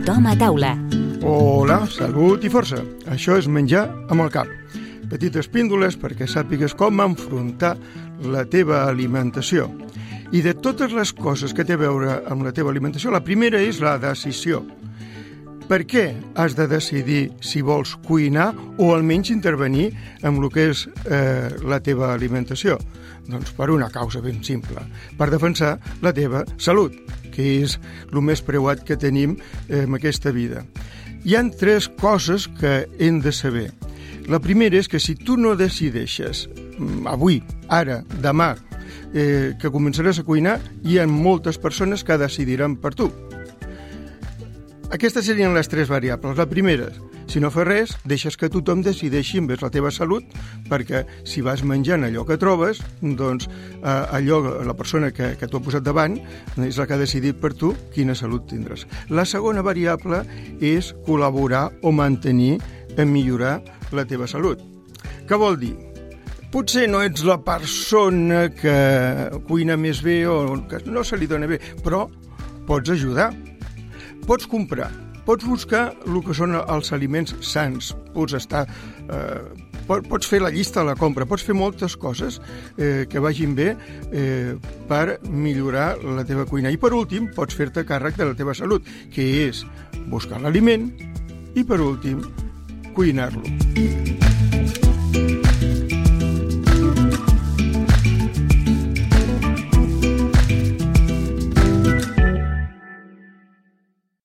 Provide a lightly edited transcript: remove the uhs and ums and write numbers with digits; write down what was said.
Tothom a taula. Hola, salut i força. Això és menjar amb el cap. Petites píndoles perquè sàpigues com enfrontar la teva alimentació. I de totes les coses que té a veure amb la teva alimentació, la primera és la decisió. Per què has de decidir si vols cuinar o almenys intervenir en el que és la teva alimentació? Doncs per una causa ben simple, per defensar la teva salut, que és el més preuat que tenim en aquesta vida. Hi ha 3 coses que hem de saber. La primera és que si tu no decideixes avui, ara, demà, que començaràs a cuinar, hi ha moltes persones que decidiran per tu. Aquestes serien les 3 variables. La primera, si no fas res, deixes que tothom decideixi envers la teva salut, perquè si vas menjant allò que trobes, doncs la persona que t'ho ha posat davant és la que ha decidit per tu quina salut tindràs. La segona variable és col·laborar o mantenir en millorar la teva salut. Què vol dir? Potser no ets la persona que cuina més bé o que no se li dona bé, però pots ajudar. Pots comprar, pots buscar el que són els aliments sants, pots fer la llista de la compra, pots fer moltes coses que vagin bé per millorar la teva cuina. I per últim, pots fer-te càrrec de la teva salut, que és buscar l'aliment i per últim, cuinar-lo.